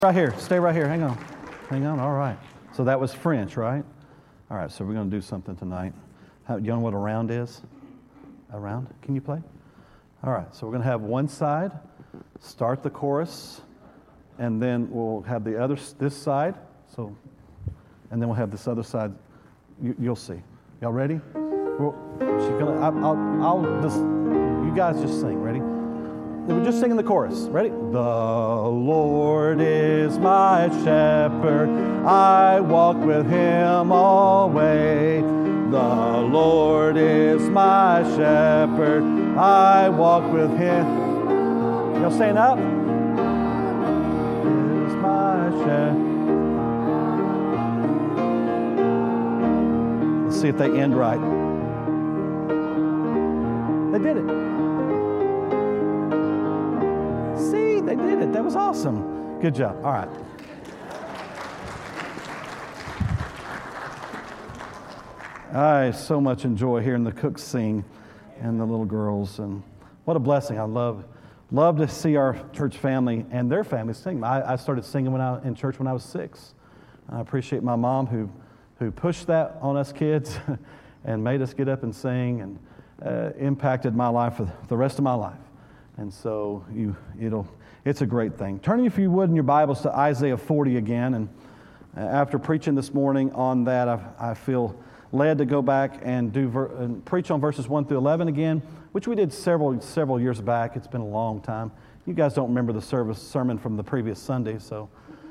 Right here. Stay right here. Hang on. Hang on. All right. So that was French, right? All right. So we're going to do something tonight. You know what a round is? A round? Can you play? All right. So we're going to have one side start the chorus, and then we'll have the other this side. So, and then we'll have this other side. You'll see. Y'all ready? Well, I'll just. You guys just sing. Ready? We're just singing the chorus. Ready? The Lord is my shepherd. I walk with him always. The Lord is my shepherd. I walk with him. Y'all staying up? Is my shepherd. Let's see if they end right. They did it. They did it. That was awesome. Good job. All right. I so much enjoy hearing the cooks sing and the little girls, and what a blessing. I love to see our church family and their families sing. I started singing in church when I was 6. I appreciate my mom who pushed that on us kids and made us get up and sing, and impacted my life for the rest of my life. And so it's a great thing. Turning, if you would, in your Bibles to Isaiah 40 again. And after preaching this morning on that, I feel led to go back and preach on verses 1 through 11 again, which we did several years back. It's been a long time. You guys don't remember the sermon from the previous Sunday. So,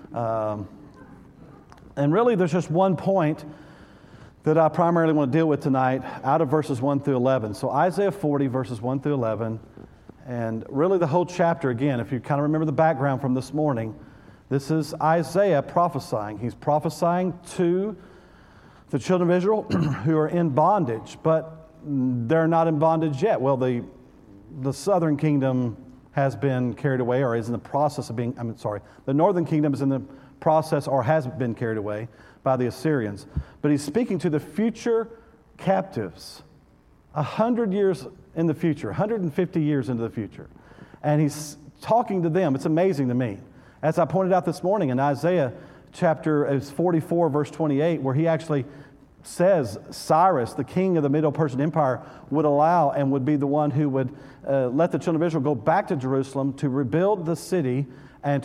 and really, there's just one point that I primarily want to deal with tonight out of verses 1 through 11. So Isaiah 40, verses 1 through 11. And really the whole chapter, again, if you kind of remember the background from this morning, this is Isaiah prophesying. He's prophesying to the children of Israel who are in bondage, but they're not in bondage yet. Well, the southern kingdom has been carried away, or is in the process of being, the northern kingdom is in the process or has been carried away by the Assyrians. But he's speaking to the future captives, 100 years in the future, 150 years into the future. And he's talking to them. It's amazing to me. As I pointed out this morning in Isaiah chapter 44, verse 28, where he actually says Cyrus, the king of the Medo-Persian Empire, would allow and would be the one who would let the children of Israel go back to Jerusalem to rebuild the city and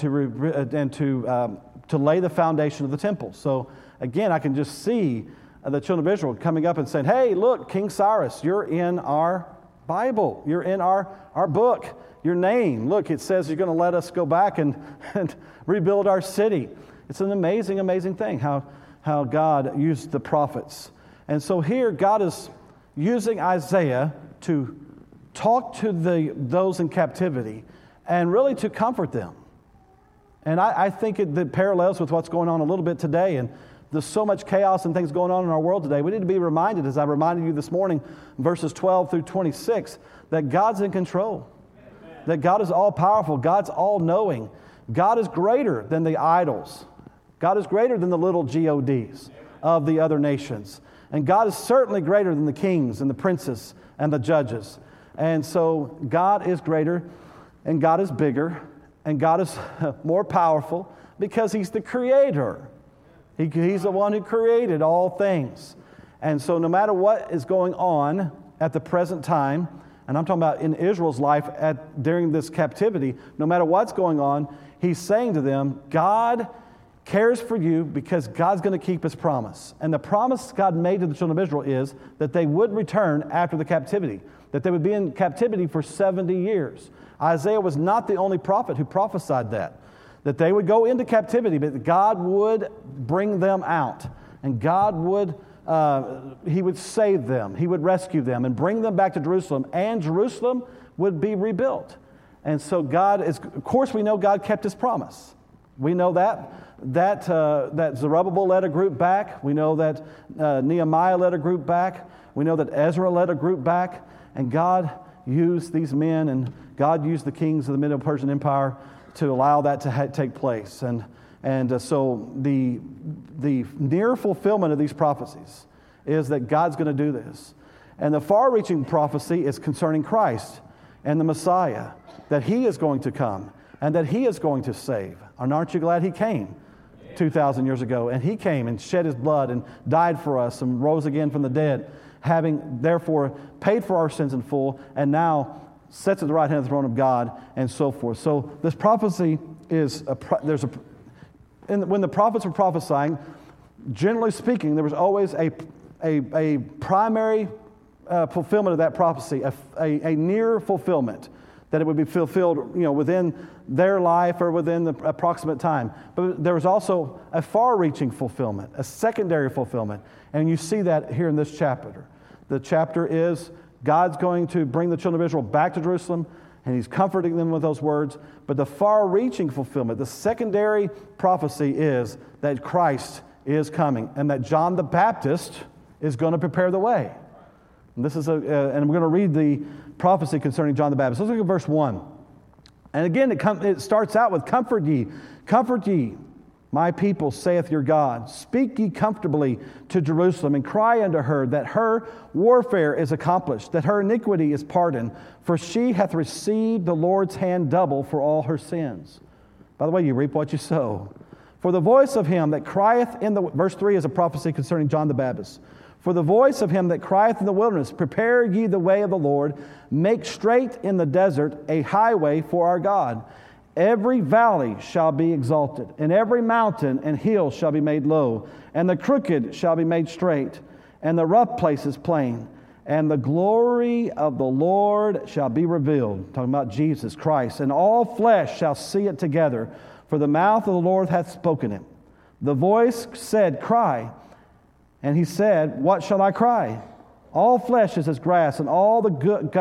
to lay the foundation of the temple. So again, I can just see the children of Israel coming up and saying, hey, look, King Cyrus, you're in our Bible. You're in our book. Your name. Look, it says you're going to let us go back and rebuild our city. It's an amazing, amazing thing how God used the prophets. And so here God is using Isaiah to talk to those in captivity and really to comfort them. And I think that parallels with what's going on a little bit today. And there's so much chaos and things going on in our world today. We need to be reminded, as I reminded you this morning, verses 12 through 26, that God's in control. Amen. That God is all-powerful. God's all-knowing. God is greater than the idols. God is greater than the little gods of the other nations. And God is certainly greater than the kings and the princes and the judges. And so God is greater, and God is bigger, and God is more powerful because He's the Creator. He's the one who created all things. And so no matter what is going on at the present time, and I'm talking about in Israel's life during this captivity, no matter what's going on, He's saying to them, God cares for you because God's going to keep His promise. And the promise God made to the children of Israel is that they would return after the captivity, that they would be in captivity for 70 years. Isaiah was not the only prophet who prophesied that they would go into captivity, but God would bring them out. And God would, He would save them. He would rescue them and bring them back to Jerusalem. And Jerusalem would be rebuilt. And so of course we know God kept His promise. We know that Zerubbabel led a group back. We know that Nehemiah led a group back. We know that Ezra led a group back. And God used these men, and God used the kings of the Medo-Persian Empire to allow that to take place. And so the near fulfillment of these prophecies is that God's going to do this. And the far-reaching prophecy is concerning Christ and the Messiah, that He is going to come. and that he is going to save. And aren't you glad he came 2,000 years ago? And he came and shed his blood and died for us and rose again from the dead, having therefore paid for our sins in full, and now sits at the right hand of the throne of God, and so forth. So this prophecy is, when the prophets were prophesying, generally speaking, there was always a primary fulfillment of that prophecy, a near fulfillment, that it would be fulfilled, within their life or within the approximate time. But there was also a far-reaching fulfillment, a secondary fulfillment, and you see that here in this chapter. The chapter is God's going to bring the children of Israel back to Jerusalem, and he's comforting them with those words. But the far-reaching fulfillment, the secondary prophecy, is that Christ is coming and that John the Baptist is going to prepare the way. And this is and we're going to read the prophecy concerning John the Baptist. Let's look at verse 1. And again, it starts out with, comfort ye, my people, saith your God. Speak ye comfortably to Jerusalem, and cry unto her that her warfare is accomplished, that her iniquity is pardoned, for she hath received the Lord's hand double for all her sins. By the way, you reap what you sow. For the voice of him that crieth in the... Verse 3 is a prophecy concerning John the Baptist. For the voice of him that crieth in the wilderness, prepare ye the way of the Lord, make straight in the desert a highway for our God. Every valley shall be exalted, and every mountain and hill shall be made low, and the crooked shall be made straight, and the rough places plain, and the glory of the Lord shall be revealed. Talking about Jesus Christ. And all flesh shall see it together, for the mouth of the Lord hath spoken it. The voice said, cry. And he said, what shall I cry? All flesh is as grass, and all the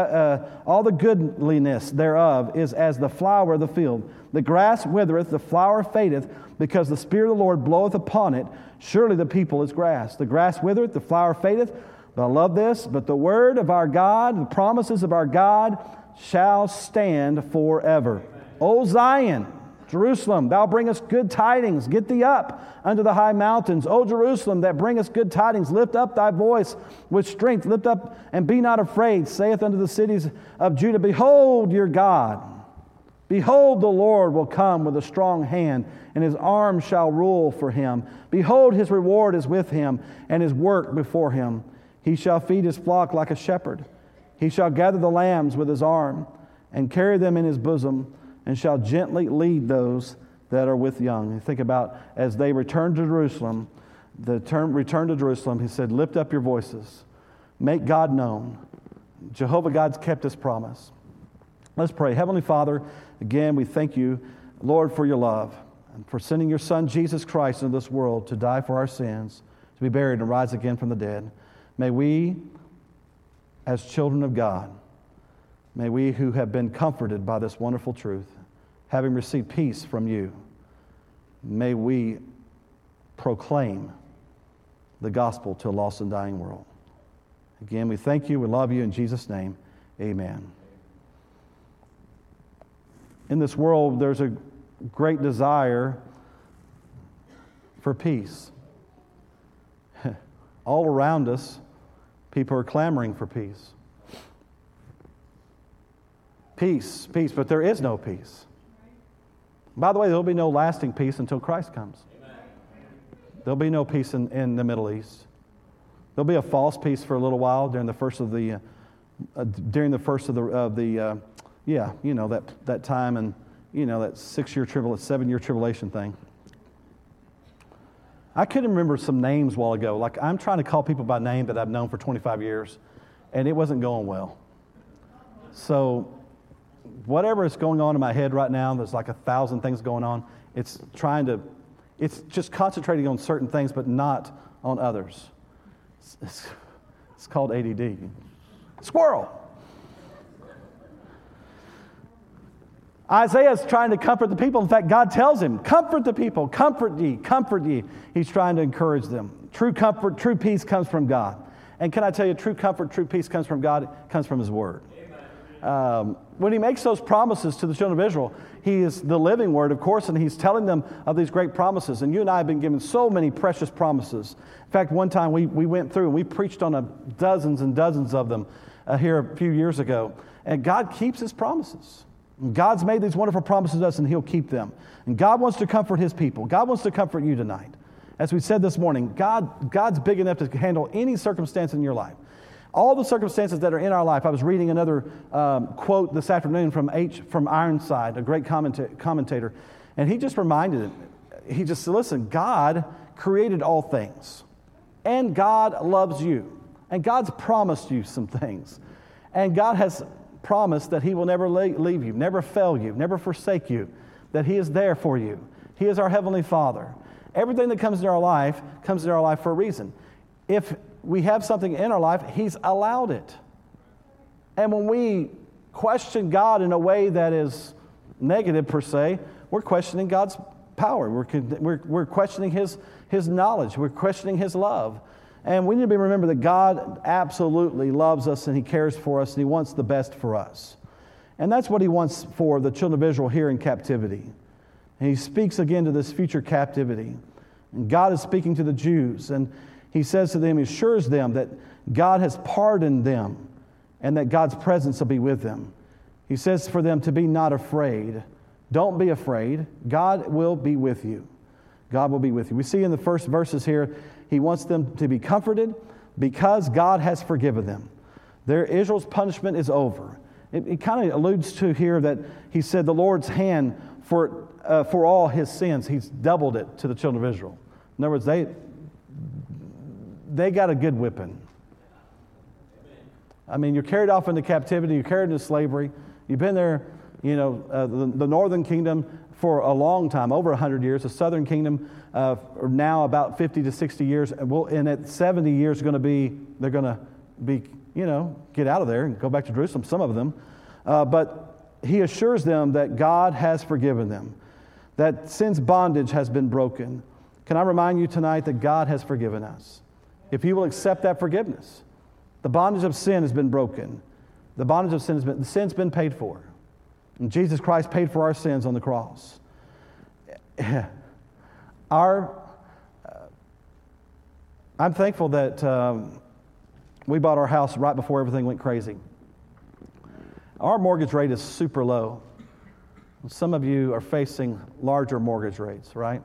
goodliness thereof is as the flower of the field. The grass withereth, the flower fadeth, because the Spirit of the Lord bloweth upon it. Surely the people is grass. The grass withereth, the flower fadeth. But I love this. But the word of our God, the promises of our God, shall stand forever. O Zion, Jerusalem, thou bringest good tidings. Get thee up unto the high mountains. O Jerusalem, that bringest good tidings, lift up thy voice with strength. Lift up and be not afraid. Saith unto the cities of Judah, behold your God. Behold, the Lord will come with a strong hand, and his arm shall rule for him. Behold, his reward is with him, and his work before him. He shall feed his flock like a shepherd. He shall gather the lambs with his arm, and carry them in his bosom, and shall gently lead those that are with young. You think about as they return to Jerusalem, the term return to Jerusalem, he said, lift up your voices. Make God known. Jehovah God's kept his promise. Let's pray. Heavenly Father, again, we thank you, Lord, for your love and for sending your Son, Jesus Christ, into this world to die for our sins, to be buried and rise again from the dead. May we, as children of God, may we who have been comforted by this wonderful truth, having received peace from you, may we proclaim the gospel to a lost and dying world. Again, we thank you, we love you, in Jesus' name, amen. In this world, there's a great desire for peace. All around us, people are clamoring for peace. Peace, peace, but there is no peace. By the way, there'll be no lasting peace until Christ comes. Amen. There'll be no peace in the Middle East. There'll be a false peace for a little while during the first of the that time, and that 7-year tribulation thing. I couldn't remember some names a while ago. Like, I'm trying to call people by name that I've known for 25 years, and it wasn't going well. So whatever is going on in my head right now, there's like 1,000 things going on. It's just concentrating on certain things, but not on others. It's called ADD. Squirrel. Isaiah is trying to comfort the people. In fact, God tells him, comfort the people, comfort ye, comfort ye. He's trying to encourage them. True comfort, true peace comes from God. And can I tell you, true comfort, true peace comes from God, it comes from his word. When he makes those promises to the children of Israel, he is the living word, of course, and he's telling them of these great promises. And you and I have been given so many precious promises. In fact, one time we went through and we preached on dozens and dozens of them here a few years ago. And God keeps his promises. God's made these wonderful promises to us, and He'll keep them. And God wants to comfort His people. God wants to comfort you tonight. As we said this morning, God's big enough to handle any circumstance in your life. All the circumstances that are in our life. I was reading another quote this afternoon from Ironside, a great commentator, and he just reminded it. He just said, listen, God created all things, and God loves you, and God's promised you some things, and God has promised that He will never leave you, never fail you, never forsake you, that He is there for you. He is our Heavenly Father. Everything that comes into our life for a reason. If we have something in our life, He's allowed it. And when we question God in a way that is negative per se, we're questioning God's power. We're questioning His knowledge. We're questioning His love. And we need to remember that God absolutely loves us, and He cares for us, and He wants the best for us. And that's what He wants for the children of Israel here in captivity. And He speaks again to this future captivity. And God is speaking to the Jews, and He says to them, He assures them that God has pardoned them and that God's presence will be with them. He says for them to be not afraid. Don't be afraid. God will be with you. God will be with you. We see in the first verses here, He wants them to be comforted because God has forgiven them. Israel's punishment is over. It kind of alludes to here that He said the Lord's hand for all His sins, He's doubled it to the children of Israel. In other words, they got a good whipping. I mean, you're carried off into captivity, you're carried into slavery. You've been there, the northern kingdom for a long time, over 100 years. The southern kingdom now about 50 to 60 years. And at 70 years, they're going to be, get out of there and go back to Jerusalem, some of them. But He assures them that God has forgiven them, that sin's bondage has been broken. Can I remind you tonight that God has forgiven us? If you will accept that forgiveness, the bondage of sin has been broken. The bondage of sin the sin's been paid for. And Jesus Christ paid for our sins on the cross. I'm thankful that we bought our house right before everything went crazy. Our mortgage rate is super low. Some of you are facing larger mortgage rates, right?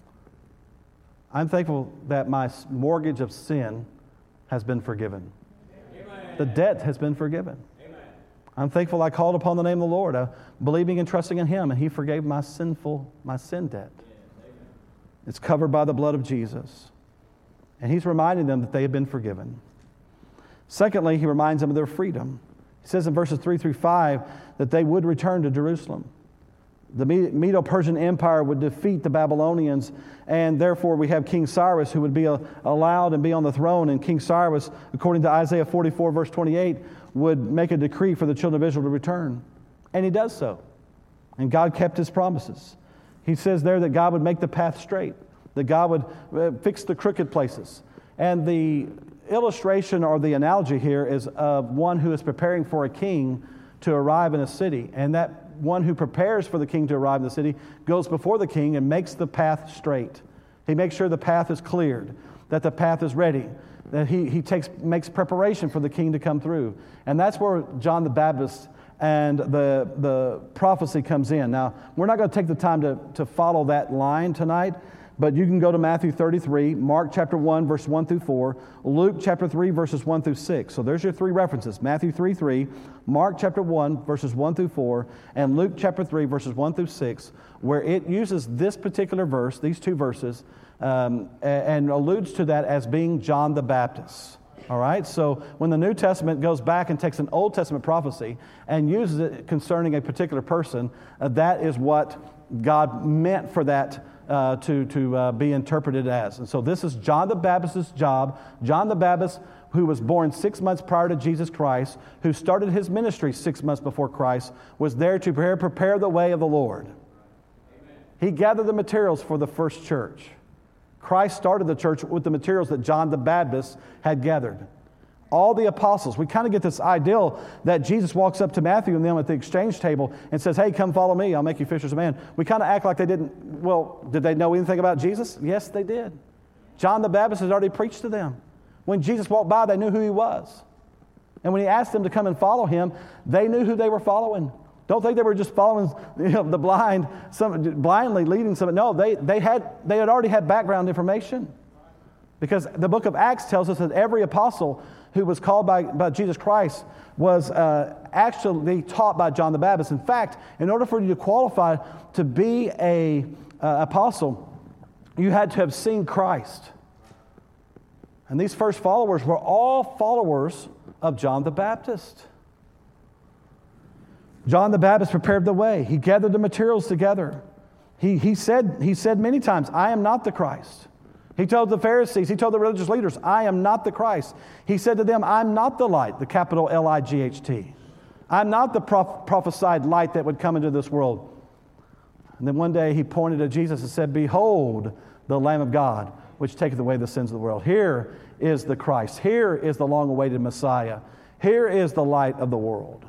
I'm thankful that my mortgage of sin has been forgiven. Amen. The debt has been forgiven. Amen. I'm thankful I called upon the name of the Lord, believing and trusting in Him, and He forgave my sin debt. Amen. It's covered by the blood of Jesus. And He's reminding them that they have been forgiven. Secondly, He reminds them of their freedom. He says in verses 3 through 5 that they would return to Jerusalem. The Medo-Persian Empire would defeat the Babylonians, and therefore we have King Cyrus who would be allowed and be on the throne. And King Cyrus, according to Isaiah 44, verse 28, would make a decree for the children of Israel to return. And He does so. And God kept His promises. He says there that God would make the path straight, that God would fix the crooked places. And the illustration or the analogy here is of one who is preparing for a king to arrive in a city. And that one who prepares for the king to arrive in the city goes before the king and makes the path straight. He makes sure the path is cleared, that the path is ready, that he makes preparation for the king to come through. And that's where John the Baptist and the prophecy comes in. Now, we're not going to take the time to follow that line tonight, but you can go to Matthew 33, Mark chapter 1, verse 1 through 4, Luke chapter 3, verses 1 through 6. So there's your three references, Matthew 3, Mark chapter 1, verses 1 through 4, and Luke chapter 3, verses 1 through 6, where it uses this particular verse, these two verses, and alludes to that as being John the Baptist. All right, so when the New Testament goes back and takes an Old Testament prophecy and uses it concerning a particular person, that is what God meant for that to be interpreted as. And so this is John the Baptist's job. John the Baptist, who was born 6 months prior to Jesus Christ, who started his ministry 6 months before Christ, was there to prepare the way of the Lord. Amen. He gathered the materials for the first church. Christ started the church with the materials that John the Baptist had gathered. All the apostles, we kind of get this ideal that Jesus walks up to Matthew and them at the exchange table and says, hey, come follow me, I'll make you fishers of men. We kind of act like they didn't, well, did they know anything about Jesus? Yes, they did. John the Baptist had already preached to them. When Jesus walked by, they knew who he was. And when he asked them to come and follow him, they knew who they were following. Don't think they were just following the blindly leading someone. No, they had already had background information. Because the book of Acts tells us that every apostle who was called by Jesus Christ was actually taught by John the Baptist. In fact, in order for you to qualify to be an apostle, you had to have seen Christ. And these first followers were all followers of John the Baptist. John the Baptist prepared the way. He gathered the materials together. He said many times, I am not the Christ. He told the Pharisees, he told the religious leaders, I am not the Christ. He said to them, I'm not the light, the capital L-I-G-H-T. I'm not the prophesied light that would come into this world. And then one day he pointed to Jesus and said, behold, the Lamb of God, which taketh away the sins of the world. Here is the Christ. Here is the long-awaited Messiah. Here is the light of the world.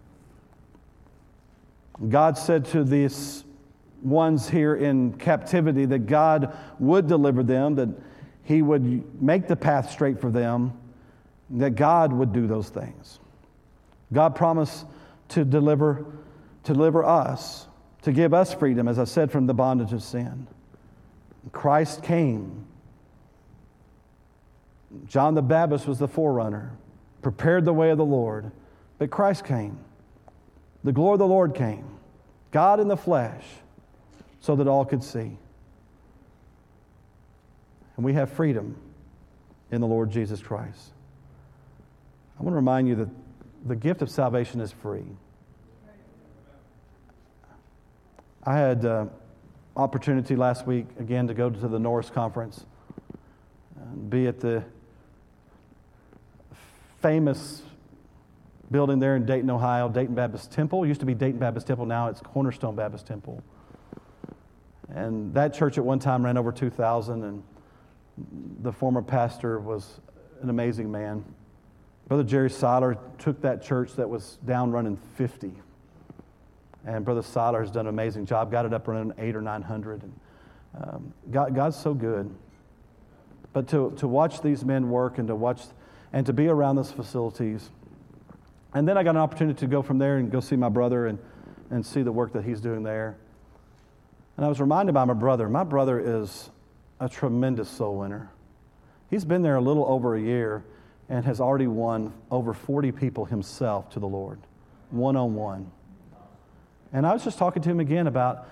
God said to these ones here in captivity that God would deliver them, that He would make the path straight for them, that God would do those things. God promised to deliver us, to give us freedom, as I said, from the bondage of sin. Christ came. John the Baptist was the forerunner, prepared the way of the Lord, but Christ came. The glory of the Lord came, God in the flesh, so that all could see. And we have freedom in the Lord Jesus Christ. I want to remind you that the gift of salvation is free. I had opportunity last week, again, to go to the Norris Conference, and be at the famous building there in Dayton, Ohio, Dayton Baptist Temple. It used to be Dayton Baptist Temple, now it's Cornerstone Baptist Temple. And that church at one time ran over 2,000, and the former pastor was an amazing man. Brother Jerry Seiler took that church that was down running 50. And Brother Seiler has done an amazing job, got it up running 800 or 900. And, God's so good. But to watch these men work and to be around those facilities. And then I got an opportunity to go from there and go see my brother and see the work that he's doing there. And I was reminded by my brother. My brother is a tremendous soul winner. He's been there a little over a year and has already won over 40 people himself to the Lord, one-on-one. And I was just talking to him again about,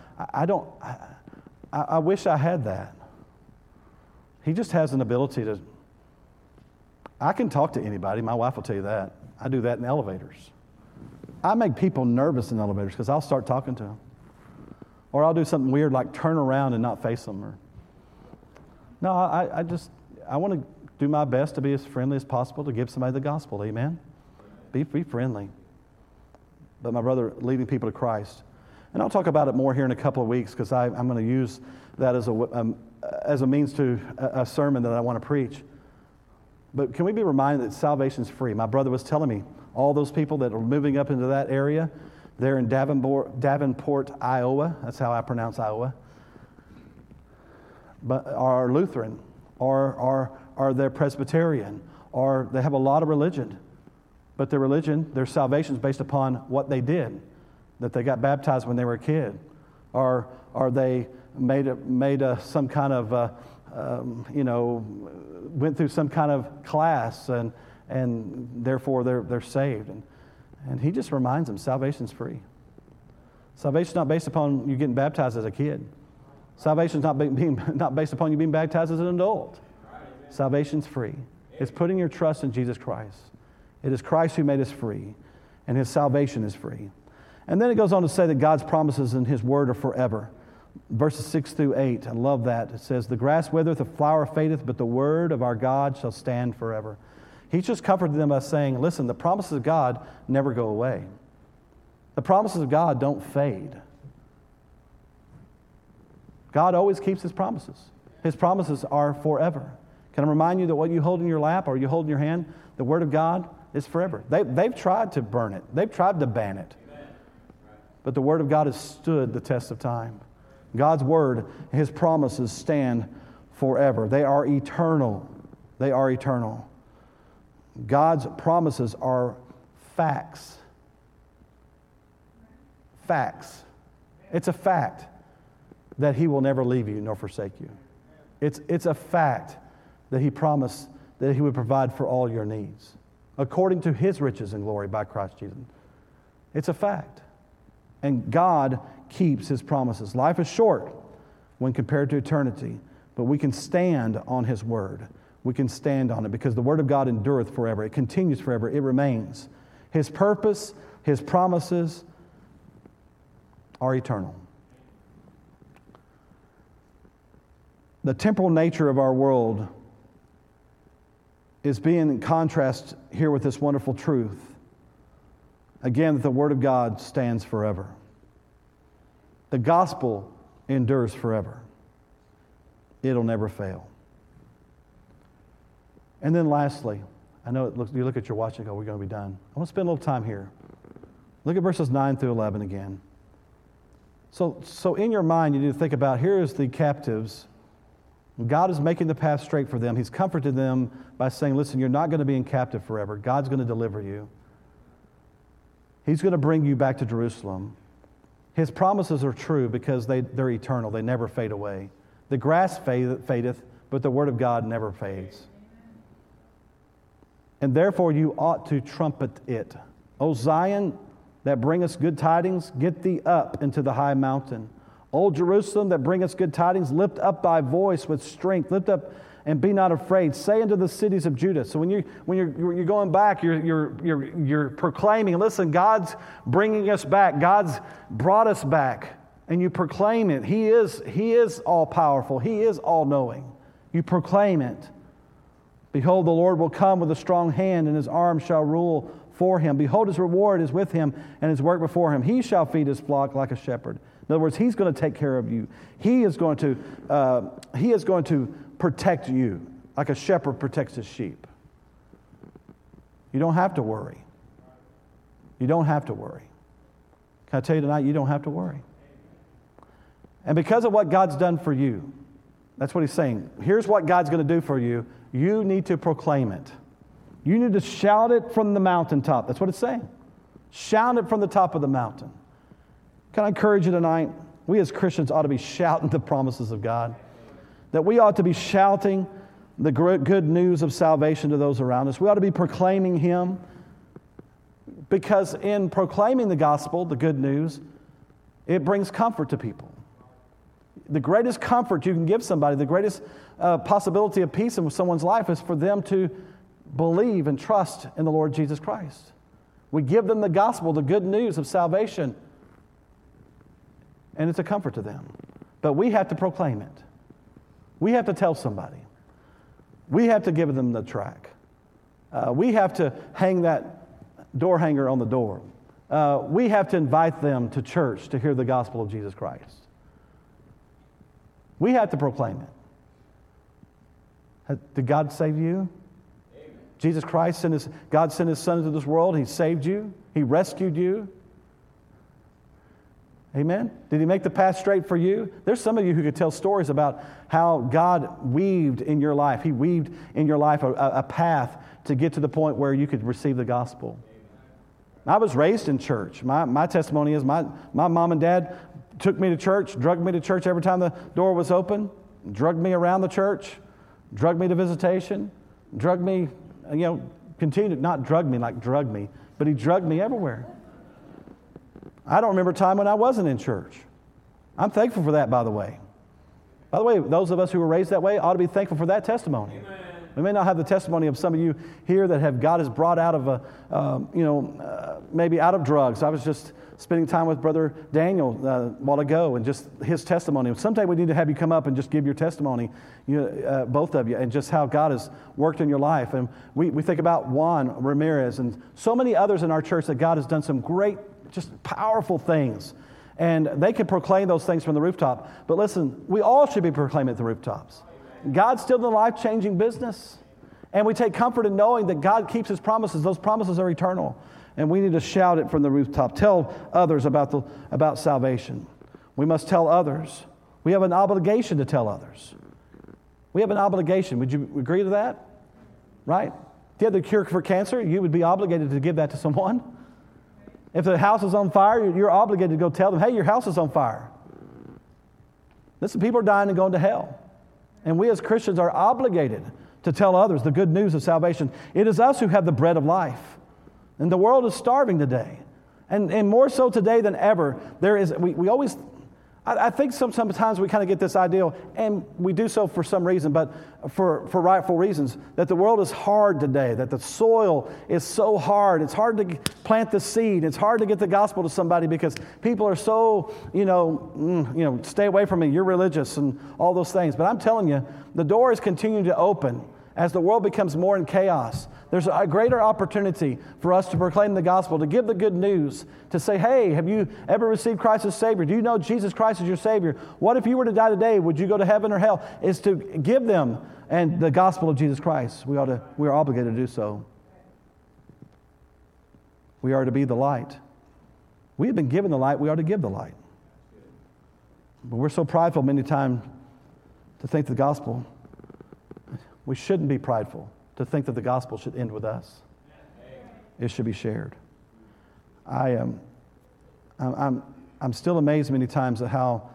I wish I had that. He just has an ability to, I can talk to anybody. My wife will tell you that. I do that in elevators. I make people nervous in elevators because I'll start talking to them. Or I'll do something weird like turn around and not face them. I want to do my best to be as friendly as possible to give somebody the gospel. Amen? Be friendly. But my brother leading people to Christ. And I'll talk about it more here in a couple of weeks because I'm going to use that as a means to a sermon that I want to preach. But can we be reminded that salvation is free? My brother was telling me all those people that are moving up into that area, they're in Davenport, Iowa. That's how I pronounce Iowa. But are Lutheran, or they're Presbyterian, or they have a lot of religion. But their religion, their salvation is based upon what they did, that they got baptized when they were a kid, or they made some kind of went through some kind of class and therefore they're saved. And he just reminds them, salvation's free. Salvation's not based upon you getting baptized as a kid. Salvation's not based upon you being baptized as an adult. Salvation's free. It's putting your trust in Jesus Christ. It is Christ who made us free, and His salvation is free. And then it goes on to say that God's promises in His word are forever. Verses 6 through 8, I love that. It says, the grass withereth, the flower fadeth, but the word of our God shall stand forever. He's just comforted them by saying, listen, the promises of God never go away. The promises of God don't fade. God always keeps His promises. His promises are forever. Can I remind you that what you hold in your lap or you hold in your hand, the Word of God is forever. They've tried to burn it. They've tried to ban it. But the Word of God has stood the test of time. God's Word, His promises stand forever. They are eternal. They are eternal. God's promises are facts. facts. It's a fact that He will never leave you nor forsake you. It's a fact that He promised that He would provide for all your needs, according to His riches and glory by Christ Jesus. It's a fact. And God keeps His promises. Life is short when compared to eternity, but we can stand on His word. We can stand on it because the word of God endureth forever. It continues forever. It remains. His purpose, His promises are eternal. The temporal nature of our world is being in contrast here with this wonderful truth. Again, that the Word of God stands forever. The gospel endures forever. It'll never fail. And then lastly, I know you look at your watch and go, we're going to be done. I want to spend a little time here. Look at verses 9 through 11 again. So in your mind, you need to think about, here is the captives. God is making the path straight for them. He's comforted them by saying, listen, you're not going to be in captive forever. God's going to deliver you. He's going to bring you back to Jerusalem. His promises are true because they're eternal. They never fade away. The grass fadeth, but the word of God never fades. And therefore you ought to trumpet it. O Zion, that bringest good tidings, get thee up into the high mountain. O Jerusalem, that bringest good tidings, lift up thy voice with strength. Lift up and be not afraid. Say unto the cities of Judah. So when you're going back, you're proclaiming, listen, God's bringing us back. God's brought us back. And you proclaim it. He is all powerful. He is all knowing. You proclaim it. Behold, the Lord will come with a strong hand, and His arm shall rule for Him. Behold, His reward is with Him, and His work before Him. He shall feed His flock like a shepherd. In other words, He's going to take care of you. He is going to protect you like a shepherd protects his sheep. You don't have to worry. You don't have to worry. Can I tell you tonight, you don't have to worry. And because of what God's done for you, that's what He's saying. Here's what God's going to do for you. You need to proclaim it. You need to shout it from the mountaintop. That's what it's saying. Shout it from the top of the mountain. Can I encourage you tonight? We as Christians ought to be shouting the promises of God. That we ought to be shouting the good news of salvation to those around us. We ought to be proclaiming Him. Because in proclaiming the gospel, the good news, it brings comfort to people. The greatest comfort you can give somebody, the greatest possibility of peace in someone's life is for them to believe and trust in the Lord Jesus Christ. We give them the gospel, the good news of salvation, and it's a comfort to them. But we have to proclaim it. We have to tell somebody. We have to give them the tract. We have to hang that door hanger on the door. We have to invite them to church to hear the gospel of Jesus Christ. We have to proclaim it. Did God save you? Amen. Jesus Christ, God sent His Son into this world. He saved you. He rescued you. Amen? Did He make the path straight for you? There's some of you who could tell stories about how God weaved in your life. He weaved in your life a path to get to the point where you could receive the gospel. I was raised in church. My testimony is my mom and dad took me to church, drugged me to church every time the door was open, drugged me around the church, drugged me to visitation, drugged me, continued, not drugged me like drug me, but He drugged me everywhere. I don't remember a time when I wasn't in church. I'm thankful for that, by the way. By the way, those of us who were raised that way ought to be thankful for that testimony. Amen. We may not have the testimony of some of you here that God has brought out of maybe out of drugs. I was just spending time with Brother Daniel a while ago, and just his testimony. Someday we need to have you come up and just give your testimony, both of you, and just how God has worked in your life. And we think about Juan Ramirez and so many others in our church that God has done some great, just powerful things. And they can proclaim those things from the rooftop. But listen, we all should be proclaiming at the rooftops. God's still in the life-changing business. And we take comfort in knowing that God keeps His promises. Those promises are eternal. And we need to shout it from the rooftop. Tell others about salvation. We must tell others. We have an obligation to tell others. We have an obligation. Would you agree to that? Right? If you had the cure for cancer, you would be obligated to give that to someone. If the house is on fire, you're obligated to go tell them, hey, your house is on fire. Listen, people are dying and going to hell. And we as Christians are obligated to tell others the good news of salvation. It is us who have the bread of life. And the world is starving today. And more so today than ever, we always, I think sometimes we kind of get this ideal, and we do so for some reason, but for rightful reasons, that the world is hard today, that the soil is so hard. It's hard to plant the seed. It's hard to get the gospel to somebody because people are so, stay away from me, you're religious, and all those things. But I'm telling you, the door is continuing to open as the world becomes more in chaos. There's a greater opportunity for us to proclaim the gospel, to give the good news, to say, hey, have you ever received Christ as Savior? Do you know Jesus Christ is your Savior? What if you were to die today? Would you go to heaven or hell? Is to give them and the gospel of Jesus Christ. We are obligated to do so. We are to be the light. We have been given the light. We are to give the light. But we're so prideful many times to think the gospel. We shouldn't be prideful to think that the gospel should end with us. It should be shared. I'm still amazed many times at how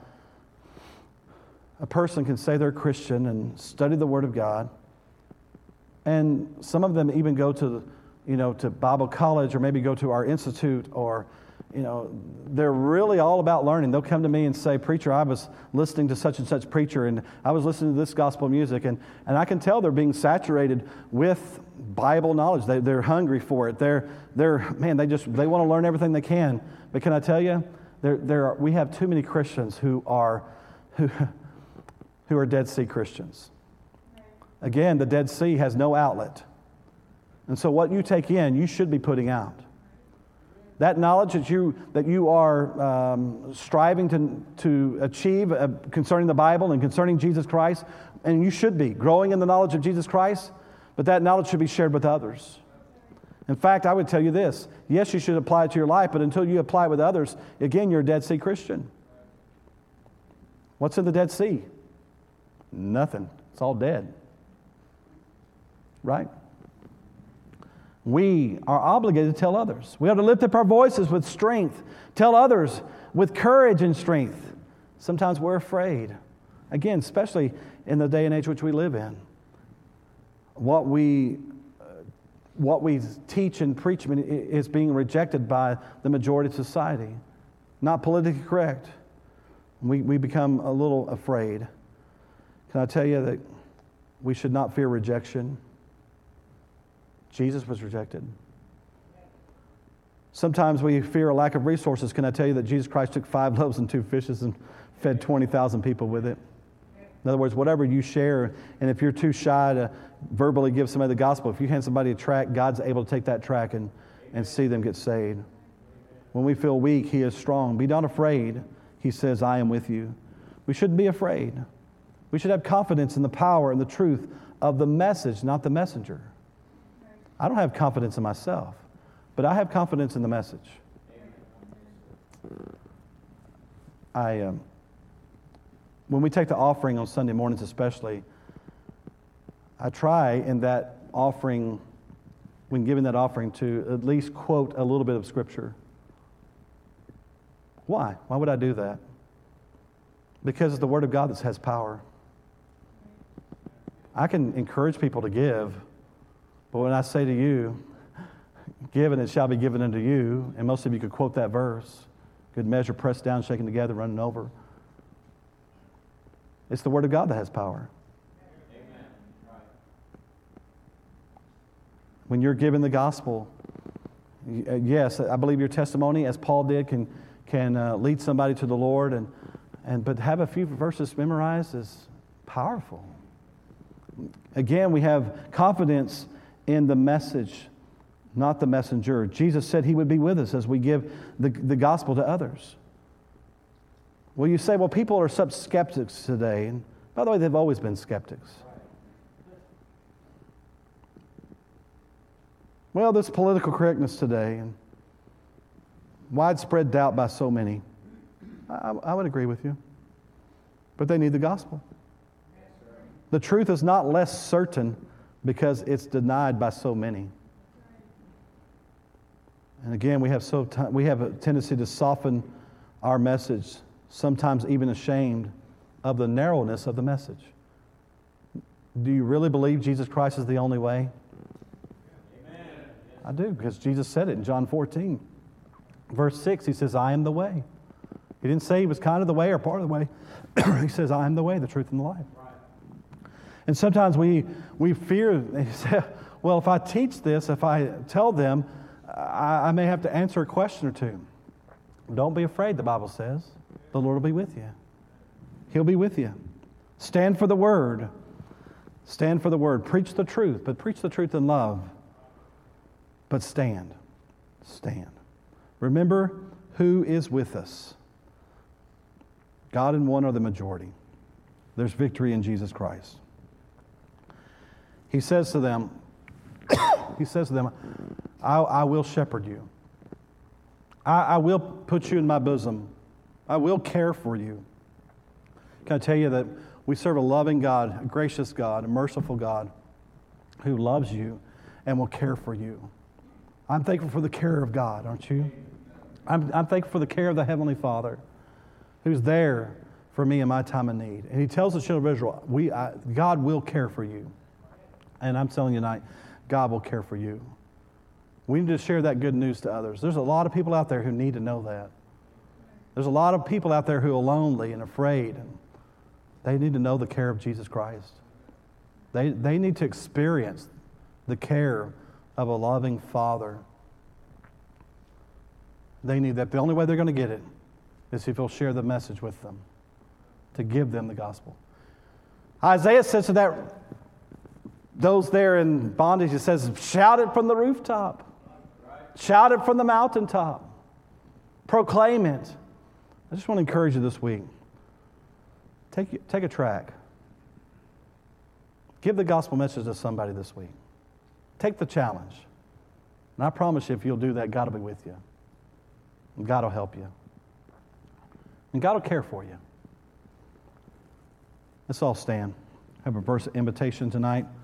a person can say they're Christian and study the Word of God, and some of them even go to Bible college or maybe go to our institute, or they're really all about learning. They'll come to me and say, preacher, I was listening to such and such preacher, and I was listening to this gospel music, and I can tell they're being saturated with Bible knowledge. They're hungry for it. They want to learn everything they can. But can I tell you, we have too many Christians who are Dead Sea Christians. Again, the Dead Sea has no outlet. And so what you take in, you should be putting out. That knowledge that you are striving to achieve concerning the Bible and concerning Jesus Christ, and you should be growing in the knowledge of Jesus Christ, but that knowledge should be shared with others. In fact, I would tell you this. Yes, you should apply it to your life, but until you apply it with others, again, you're a Dead Sea Christian. What's in the Dead Sea? Nothing. It's all dead. Right? We are obligated to tell others. We have to lift up our voices with strength. Tell others with courage and strength. Sometimes we're afraid. Again, especially in the day and age which we live in. What we teach and preach is being rejected by the majority of society. Not politically correct. We become a little afraid. Can I tell you that we should not fear rejection? Jesus was rejected. Sometimes we fear a lack of resources. Can I tell you that Jesus Christ took 5 loaves and 2 fishes and fed 20,000 people with it? In other words, whatever you share, and if you're too shy to verbally give somebody the gospel, if you hand somebody a tract, God's able to take that tract and see them get saved. When we feel weak, He is strong. Be not afraid. He says, I am with you. We shouldn't be afraid. We should have confidence in the power and the truth of the message, not the messenger. I don't have confidence in myself, but I have confidence in the message. When we take the offering on Sunday mornings especially, I try in that offering, when giving that offering, to at least quote a little bit of Scripture. Why? Why would I do that? Because it's the Word of God that has power. I can encourage people to give, but when I say to you, give and it shall be given unto you, and most of you could quote that verse, good measure, pressed down, shaken together, running over. It's the Word of God that has power. Amen. When you're giving the gospel, yes, I believe your testimony, as Paul did, can lead somebody to the Lord, but have a few verses memorized is powerful. Again, we have confidence in the message, not the messenger. Jesus said He would be with us as we give the gospel to others. Well, you say, well, people are such skeptics today. And by the way, they've always been skeptics. Well, this political correctness today and widespread doubt by so many. I would agree with you. But they need the gospel. The truth is not less certain because it's denied by so many. And again, we have a tendency to soften our message, sometimes even ashamed of the narrowness of the message. Do you really believe Jesus Christ is the only way? Amen. I do, because Jesus said it in John 14. Verse 6, he says, I am the way. He didn't say he was kind of the way or part of the way. He says, I am the way, the truth, and the life. Right. And sometimes we fear, well, if I teach this, if I tell them, I may have to answer a question or two. Don't be afraid, the Bible says. The Lord will be with you. He'll be with you. Stand for the Word. Stand for the Word. Preach the truth, but preach the truth in love. But stand. Stand. Remember who is with us. God and one are the majority. There's victory in Jesus Christ. He says to them, I will shepherd you. I will put you in my bosom. I will care for you. Can I tell you that we serve a loving God, a gracious God, a merciful God who loves you and will care for you. I'm thankful for the care of God, aren't you? I'm thankful for the care of the Heavenly Father who's there for me in my time of need. And He tells the children of Israel, God will care for you. And I'm telling you tonight, God will care for you. We need to share that good news to others. There's a lot of people out there who need to know that. There's a lot of people out there who are lonely and afraid. And they need to know the care of Jesus Christ. They need to experience the care of a loving Father. They need that. The only way they're going to get it is if He'll share the message with them, to give them the gospel. Isaiah says to those there in bondage, it says, shout it from the rooftop. Shout it from the mountaintop. Proclaim it. I just want to encourage you this week. Take a track. Give the gospel message to somebody this week. Take the challenge. And I promise you, if you'll do that, God will be with you. And God will help you. And God will care for you. Let's all stand. I have a verse of invitation tonight.